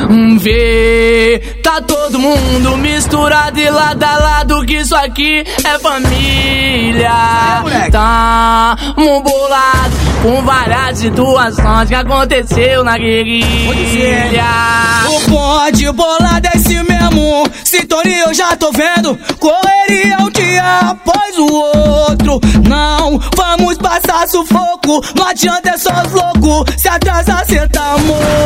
Vê, tá todo mundo misturado e lado a lado, que isso aqui é família. Tamo bolado com várias situações que aconteceu na guerrilha. O bonde bolado é esse mesmo, sintonia eu já tô vendo. Correria um dia após o outro. Não vamos passar sufoco, não adianta, é só os loucos. Se atrasar cê tá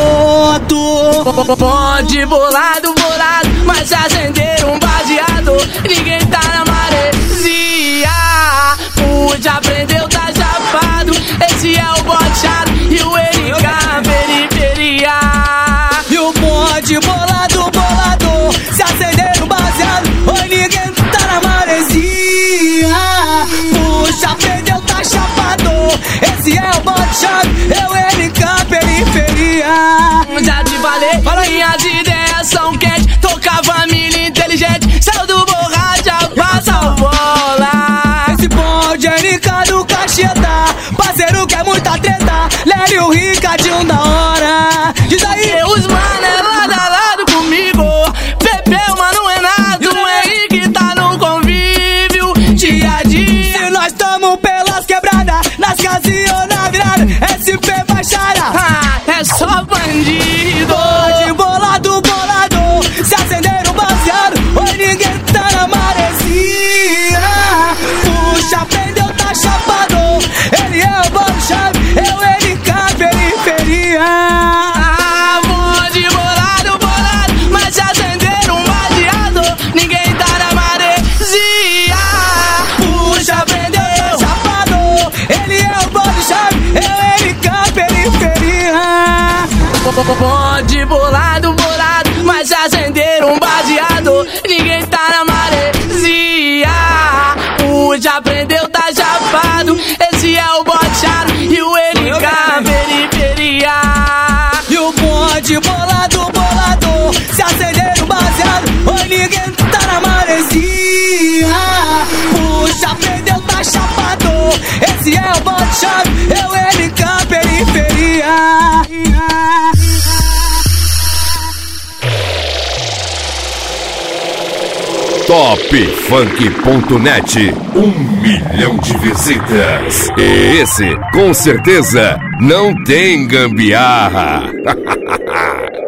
morto. Bonde bolado, bolado, mas acenderam um baseado. Ninguém tá na maresia. Já aprendeu, tá chapado. Esse é o boteado e o Erika periferia. E o bonde bolado, bolado, se acenderam baseado. Oi, ninguém tá na maresia. Puxa, aprendeu, tá chapado. Esse é o boteado, é o Erika periferia. Já te falei, minhas ideias são quentes. Toca a família inteligente, saiu do borracha, passa a bola. Esse bonde é Erika do Cacheta, parceiro que é muita treta. Lério Ricardinho da hora. Diz aí, os mano é lado a lado comigo. Pepeu, mano, Renato, Henrique tá no convívio dia a dia. Se nós tamo pelas quebradas, nas casas ou na virada, SP Baixada. É só bandido. Bonde bolado, bolado, se acenderam baseado. Oi, ninguém tá na maresia. Puxa, prendeu, tá chapado. Ele é o bonde-chave, é o Erika periferia. Bonde bolado, bolado, mas se acenderam um baseado. Ninguém tá na maresia. Puxa, prendeu, tá chapado. Ele é o bonde-chave, é o Erika periferia. Bonde bolado, bolado, mas acenderam um baseado. Ninguém tá na maresia. Já aprendeu, tá chapado. Esse é o boteado e o Erika periferia. E o bonde bolado, bolado, se acenderam baseado. Oi, ninguém tá na maresia. Puxa, aprendeu, tá chapado. Esse é o bote-chave, é o Erika periferia. Topfunk.net, 1 milhão de visitas. E esse, com certeza, não tem gambiarra.